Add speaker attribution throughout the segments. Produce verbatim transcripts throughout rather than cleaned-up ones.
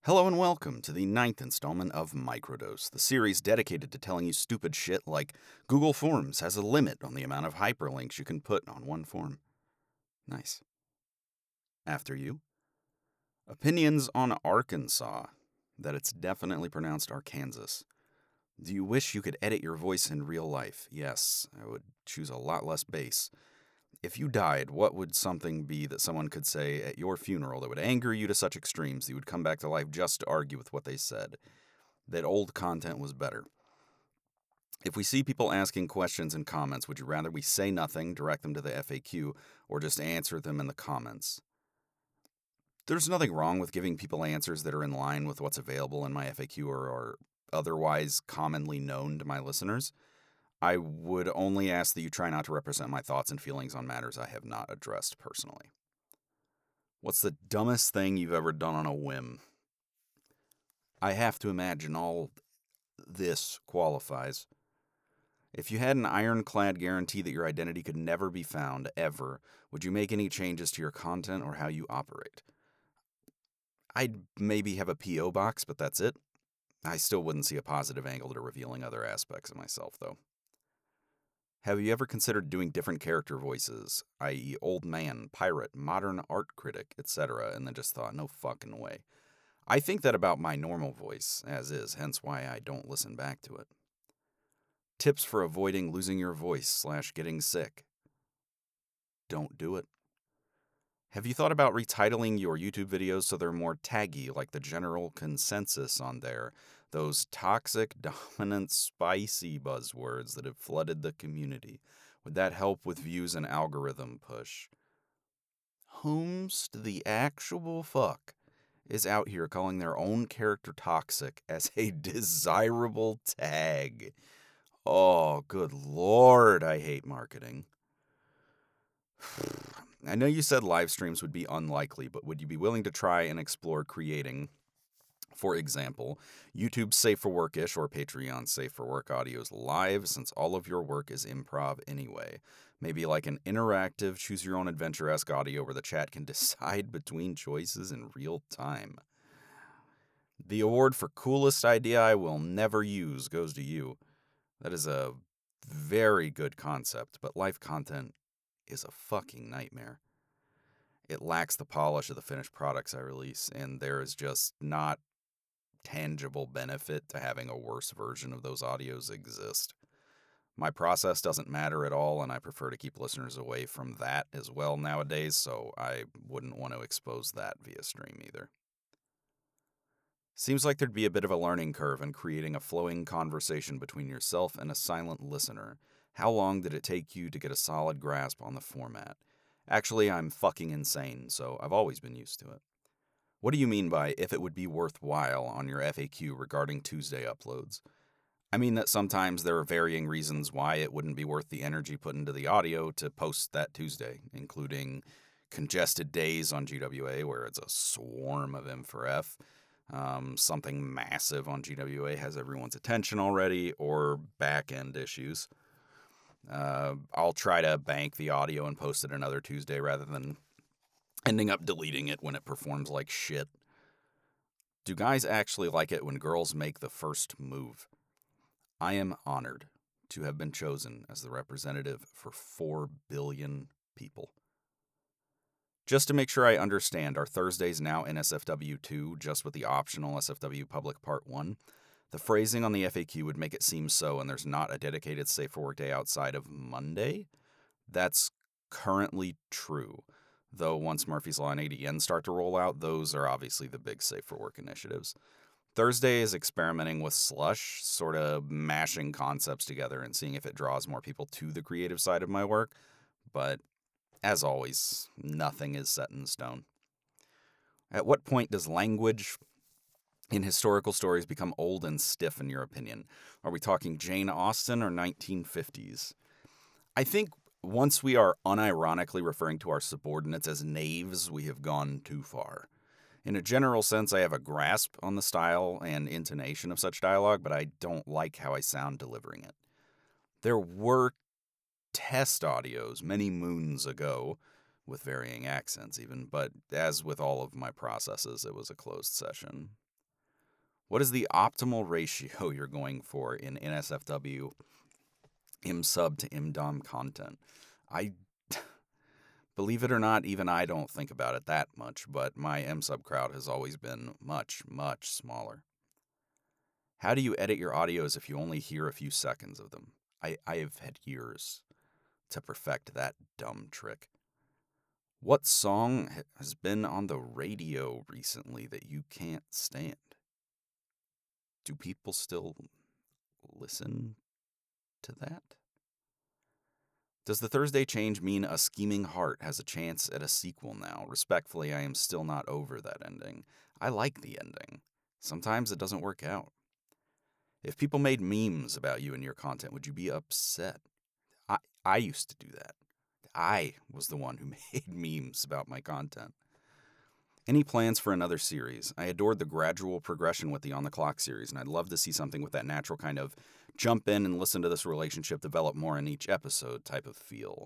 Speaker 1: Hello and welcome to the ninth installment of Microdose, the series dedicated to telling you stupid shit like Google Forms has a limit on the amount of hyperlinks you can put on one form. Nice. After you, opinions on Arkansas, that it's definitely pronounced Arkansas. Do you wish you could edit your voice in real life? Yes, I would choose a lot less bass. If you died, what would something be that someone could say at your funeral that would anger you to such extremes that you would come back to life just to argue with what they said? That old content was better. If we see people asking questions in comments, would you rather we say nothing, direct them to the F A Q, or just answer them in the comments? There's nothing wrong with giving people answers that are in line with what's available in my F A Q or are otherwise commonly known to my listeners. I would only ask that you try not to represent my thoughts and feelings on matters I have not addressed personally. What's the dumbest thing you've ever done on a whim? I have to imagine all this qualifies. If you had an ironclad guarantee that your identity could never be found, ever, would you make any changes to your content or how you operate? I'd maybe have a P O box, but that's it. I still wouldn't see a positive angle to revealing other aspects of myself, though. Have you ever considered doing different character voices, that is old man, pirate, modern art critic, et cetera, and then just thought, no fucking way? I think that about my normal voice, as is, hence why I don't listen back to it. Tips for avoiding losing your voice slash getting sick. Don't do it. Have you thought about retitling your YouTube videos so they're more taggy, like the general consensus on there? Those toxic, dominant, spicy buzzwords that have flooded the community. Would that help with views and algorithm push? Whomst the actual fuck is out here calling their own character toxic as a desirable tag? Oh, good lord, I hate marketing. I know you said live streams would be unlikely, but would you be willing to try and explore creating, for example, YouTube Safe for Work-ish or Patreon Safe for Work audios live, since all of your work is improv anyway? Maybe like an interactive, choose-your-own-adventure-esque audio where the chat can decide between choices in real time. The award for coolest idea I will never use goes to you. That is a very good concept, but live content is a fucking nightmare. It lacks the polish of the finished products I release, and there is just not tangible benefit to having a worse version of those audios exist. My process doesn't matter at all, and I prefer to keep listeners away from that as well nowadays, so I wouldn't want to expose that via stream either. Seems like there'd be a bit of a learning curve in creating a flowing conversation between yourself and a silent listener. How long did it take you to get a solid grasp on the format? Actually, I'm fucking insane, so I've always been used to it. What do you mean by if it would be worthwhile on your F A Q regarding Tuesday uploads? I mean that sometimes there are varying reasons why it wouldn't be worth the energy put into the audio to post that Tuesday, including congested days on G W A where it's a swarm of M four F, um, something massive on G W A has everyone's attention already, or back-end issues. Uh, I'll try to bank the audio and post it another Tuesday rather than ending up deleting it when it performs like shit. Do guys actually like it when girls make the first move? I am honored to have been chosen as the representative for four billion people. Just to make sure I understand, are Thursdays now in S F W two, just with the optional S F W Public Part one? The phrasing on the F A Q would make it seem so, and there's not a dedicated Safe for Work day outside of Monday? That's currently true, though once Murphy's Law and A D N start to roll out, those are obviously the big Safe for Work initiatives. Thursday is experimenting with Slush, sort of mashing concepts together and seeing if it draws more people to the creative side of my work, but as always, nothing is set in stone. At what point does language in historical stories become old and stiff, in your opinion? Are we talking Jane Austen or nineteen fifties? I think once we are unironically referring to our subordinates as knaves, we have gone too far. In a general sense, I have a grasp on the style and intonation of such dialogue, but I don't like how I sound delivering it. There were test audios many moons ago, with varying accents even, but as with all of my processes, it was a closed session. What is the optimal ratio you're going for in N S F W M sub to M dom content? I believe it or not, even I don't think about it that much, but my M sub crowd has always been much, much smaller. How do you edit your audios if you only hear a few seconds of them? I, I have had years to perfect that dumb trick. What song has been on the radio recently that you can't stand? Do people still listen to that? Does the Thursday change mean A Scheming Heart has a chance at a sequel now? Respectfully, I am still not over that ending. I like the ending. Sometimes it doesn't work out. If people made memes about you and your content, would you be upset? I, I used to do that. I was the one who made memes about my content. Any plans for another series? I adored the gradual progression with the On the Clock series, and I'd love to see something with that natural kind of jump in and listen to this relationship develop more in each episode type of feel.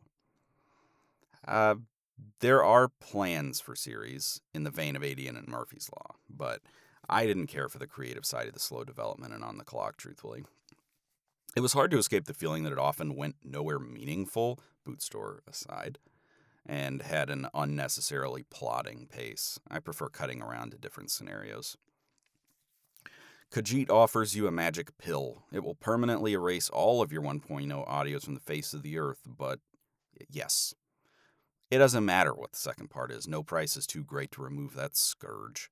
Speaker 1: Uh, there are plans for series in the vein of Adian and Murphy's Law, but I didn't care for the creative side of the slow development and On the Clock, truthfully. It was hard to escape the feeling that it often went nowhere meaningful, Boot Store aside, and had an unnecessarily plodding pace. I prefer cutting around to different scenarios. Khajiit offers you a magic pill. It will permanently erase all of your one point oh audios from the face of the earth, but yes. It doesn't matter what the second part is. No price is too great to remove that scourge.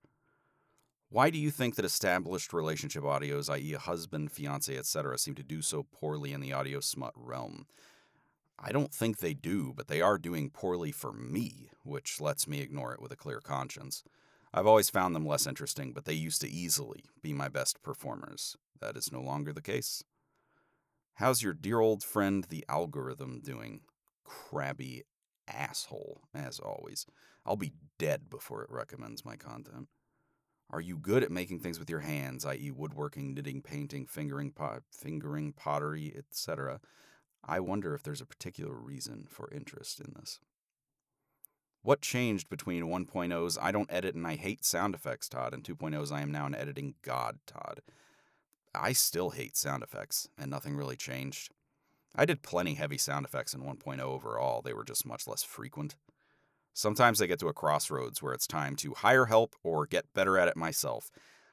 Speaker 1: Why do you think that established relationship audios, that is a husband, fiancé, et cetera, seem to do so poorly in the audio smut realm? I don't think they do, but they are doing poorly for me, which lets me ignore it with a clear conscience. I've always found them less interesting, but they used to easily be my best performers. That is no longer the case. How's your dear old friend, the algorithm, doing? Crabby asshole, as always. I'll be dead before it recommends my content. Are you good at making things with your hands, that is woodworking, knitting, painting, fingering, pot, fingering pottery, et cetera? I wonder if there's a particular reason for interest in this. What changed between one point oh's I don't edit and I hate sound effects, Todd, and two point oh's I am now an editing god, Todd? I still hate sound effects, and nothing really changed. I did plenty heavy sound effects in one point oh overall, they were just much less frequent. Sometimes I get to a crossroads where it's time to hire help or get better at it myself.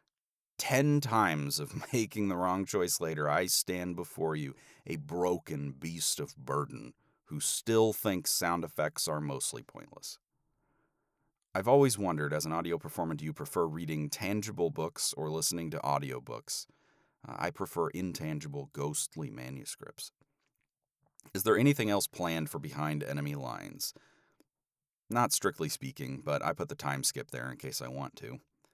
Speaker 1: Ten times of making the wrong choice later, I stand before you, a broken beast of burden, who still thinks sound effects are mostly pointless. I've always wondered, as an audio performer, do you prefer reading tangible books or listening to audiobooks? Uh, I prefer intangible, ghostly manuscripts. Is there anything else planned for Behind Enemy Lines? Not strictly speaking, but I put the time skip there in case I want to.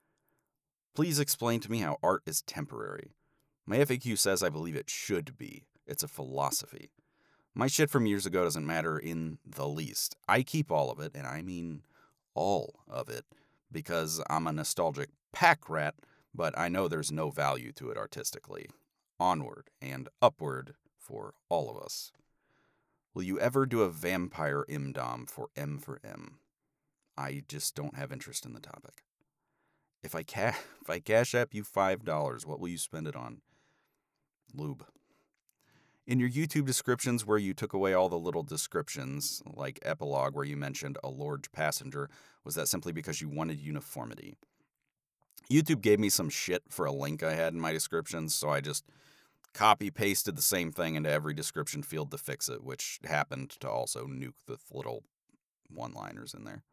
Speaker 1: Please explain to me how art is temporary. My F A Q says I believe it should be. It's a philosophy. My shit from years ago doesn't matter in the least. I keep all of it, and I mean all of it, because I'm a nostalgic pack rat, but I know there's no value to it artistically. Onward and upward for all of us. Will you ever do a vampire M dom for M for M? I just don't have interest in the topic. If I ca- if I cash app you five dollars, what will you spend it on? Lube. In your YouTube descriptions where you took away all the little descriptions, like epilogue where you mentioned a large passenger, was that simply because you wanted uniformity? YouTube gave me some shit for a link I had in my descriptions, so I just copy-pasted the same thing into every description field to fix it, which happened to also nuke the little one-liners in there.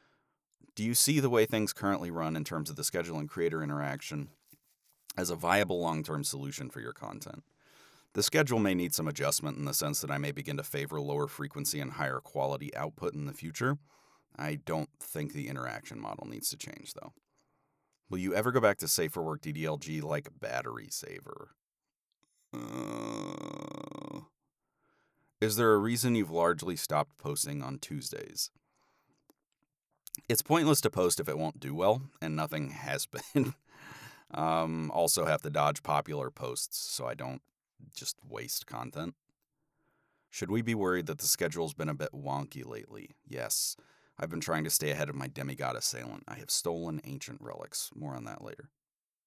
Speaker 1: Do you see the way things currently run in terms of the schedule and creator interaction as a viable long-term solution for your content? The schedule may need some adjustment in the sense that I may begin to favor lower frequency and higher quality output in the future. I don't think the interaction model needs to change, though. Will you ever go back to safer work D D L G like battery saver? Uh, is there a reason you've largely stopped posting on Tuesdays? It's pointless to post if it won't do well, and nothing has been. um, also have to dodge popular posts so I don't just waste content. Should we be worried that the schedule's been a bit wonky lately? Yes. I've been trying to stay ahead of my demigod assailant. I have stolen ancient relics. More on that later.